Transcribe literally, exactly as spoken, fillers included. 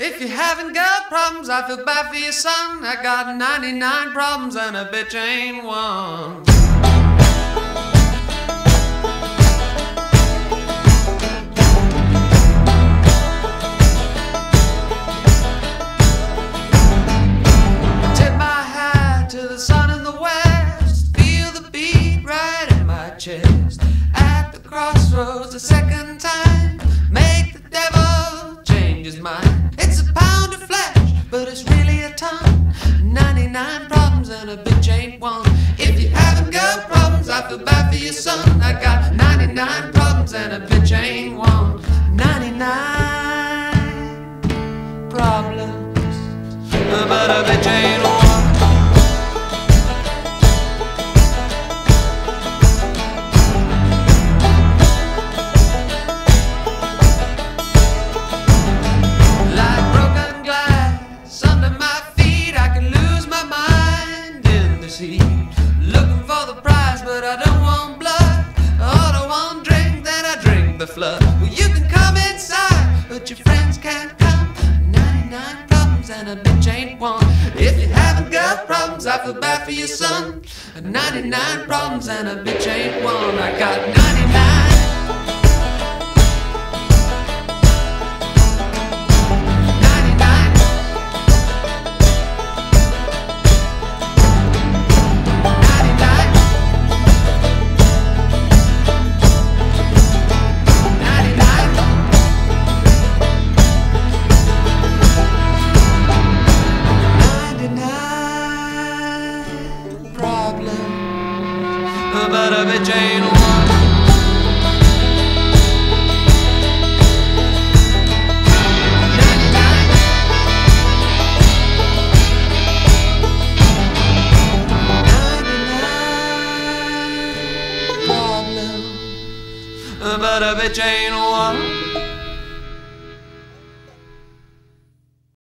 If you haven't got problems, I feel bad for your son. I got ninety-nine problems and a bitch ain't one. Tip my hat to the sun in the west, feel the beat right in my chest. At the crossroads a second time, make the devil change his mind. It's a pound of flesh, but it's really a ton. ninety-nine problems and a bitch ain't one. If you haven't got problems, I feel bad for your son. I got ninety-nine problems and a bitch ain't one. ninety-nine problems, but a bitch ain't one. Looking for the prize, but I don't want blood. All I want drink, then I drink the flood. Well, you can come inside, but your friends can't come. ninety-nine problems and a bitch ain't one. If you haven't got problems, I feel bad for your son. ninety-nine problems and a bitch ain't one. I got ninety-nine. But a bitch ain't one. ninety-nine. ninety-nine problems, but a bitch ain't one.